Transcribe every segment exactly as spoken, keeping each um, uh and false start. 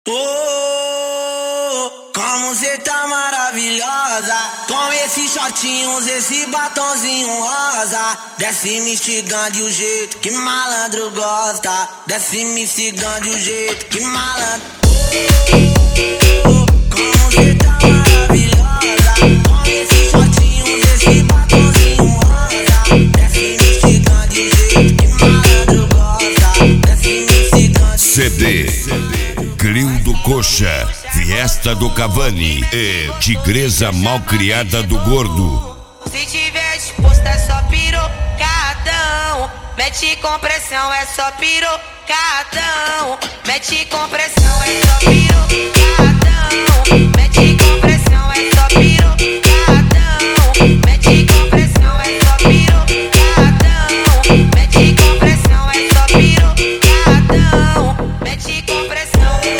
Oh, como cê tá maravilhosa, com esses shortinhos, esse batonzinho rosa. Desce me instigando de um jeito que malandro gosta. Desce me instigando de um jeito que malandro. Oh, como cê tá maravilhosa, com esses shortinhos, esse batonzinho rosa. Desce me instigando de um jeito que malandro gosta. Desce me instigando. C D Crio do Coxa, Fiesta do Cavani e Tigresa Malcriada do Gordo. Se tiver disposto é só pirocadão. Mete compressão é só pirocadão. Mete compressão é só pirocadão. Mete compressão é só pirocadão. Mete compressão é só pirocadão. Mete compressão é só pirocadão. Mete compressão.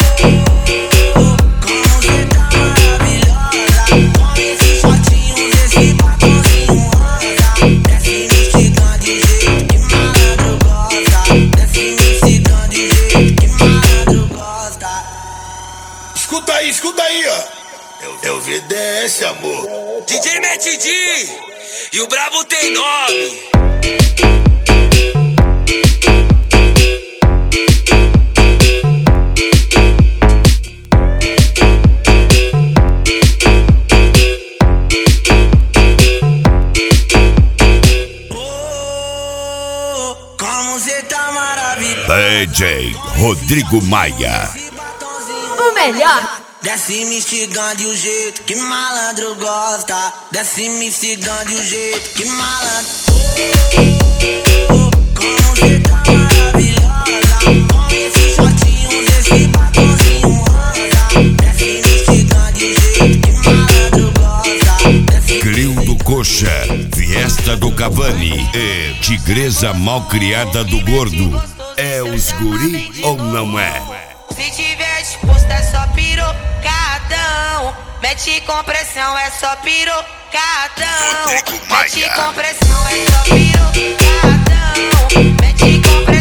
Escuta aí, escuta aí, ó. É o V D S, amor. D J Mete D e o brabo tem nome. Oh, como cê tá maravilhosa. D J Rodrigo Maia. O melhor. Desce me instigando de um jeito que malandro gosta. Desce me instigando de um jeito que malandro. Oh, como cê tá maravilhosa, com esses shortinhos, esse batonzinho rosa. Desce me instigando de um jeito que malandro gosta. Crio do Coxa, Fiesta do Cavani e Tigresa Malcriada do Gordo. É os guri ou não é? Se tiver disposto é só pirocadão. Mete compressão é só pirocadão. Rodrigo Maia. Mete compressão é só pirocadão. Mete compressão.